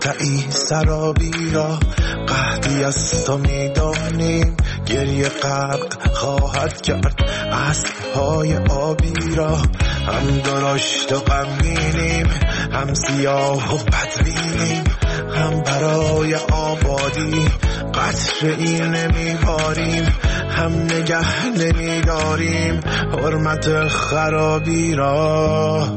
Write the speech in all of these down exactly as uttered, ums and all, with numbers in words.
مقطعی سرابی را قحطی از تو میدانیم، گریه غرق خواهد کرد اسب‌های آبی را. هم درشت و غمگینیم، هم سیاه و بدبینیم، هم برای آبادی قطره‌ای نمیباریم، هم نگه نمیداریم حرمت خرابی را.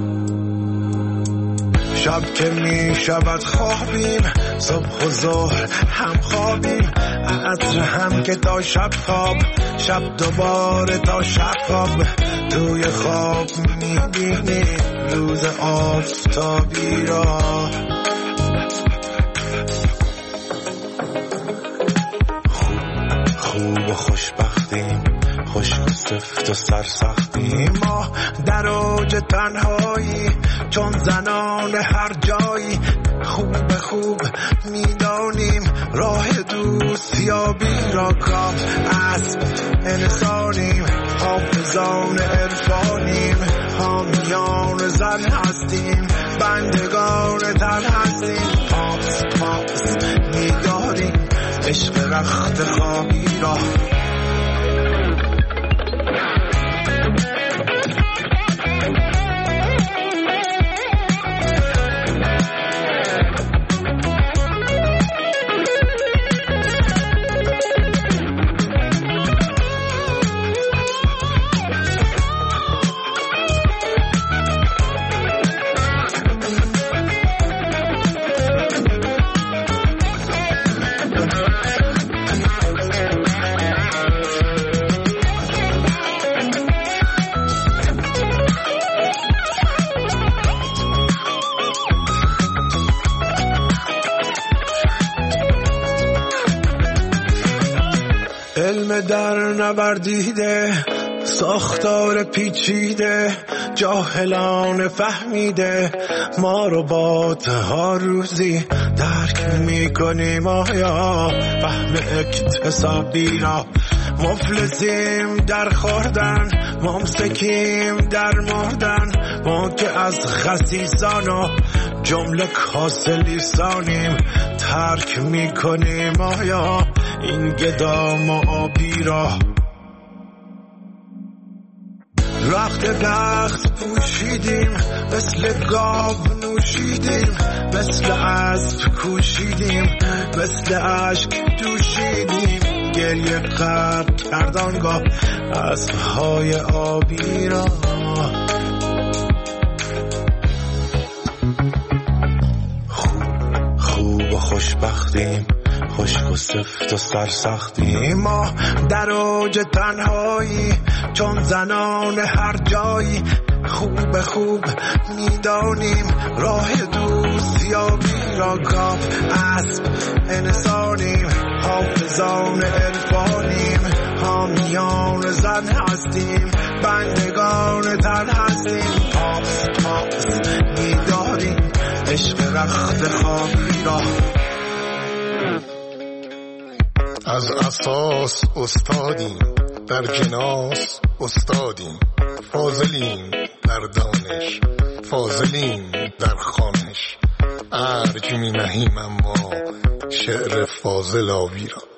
شب که می شود خوابیم، صبح و ظهر هم خوابیم، عصر هم که تا شب خواب، شب دوباره تا شب خواب. توی خواب می بینیم روز آفتابی را. خوب خوب و خوشبختیم، خشک و سفت و سرسختیم، ما در اوج تنهایی چون زنان هر جایی. خوب خوب میدانیم راه دوستیابی را. کام اسب انسانیم، حافظان عرفانیم، حامیان زن هستیم، بندگان تن هستیم. پاس پاس میداریم عشق رخت خوابی را. علم در نوردیده، ساختار پیچیده، جاهلان فهمیده، ما ربات ها روزی درک میکنیم آیا فهم اکتسابی را. مفلسیم در خوردن، ممسکیم در مردن، ما که از خسیسان و جمله کاسه لیسانیم ترک میکنیم آیا این گدام و آبی را. رخت دخت پوشیدیم، مثل گاو نوشیدیم، مثل اسب کوشیدیم، مثل اشک دوشیدیم، گریه غرق کردانگاه اسب‌های آبی را. خوب خوب و خوشبختیم، خشک و سفت و سرسختیم، ما در اوج تنهایی چون زنان هر جایی. خوب خوب میدانیم راه دوستیابی را. کام اسب انسانیم، حافظان عرفانیم، حامیان زن هستیم، بندگان تن هستیم. پاس پاس میداریم عشق رخت خوابی را. از اساس استادیم، در جناس استادیم، فاضلیم در دانش، فاضلیم در خوانش، ارج می نهیم اما شعر فاضل آبی را.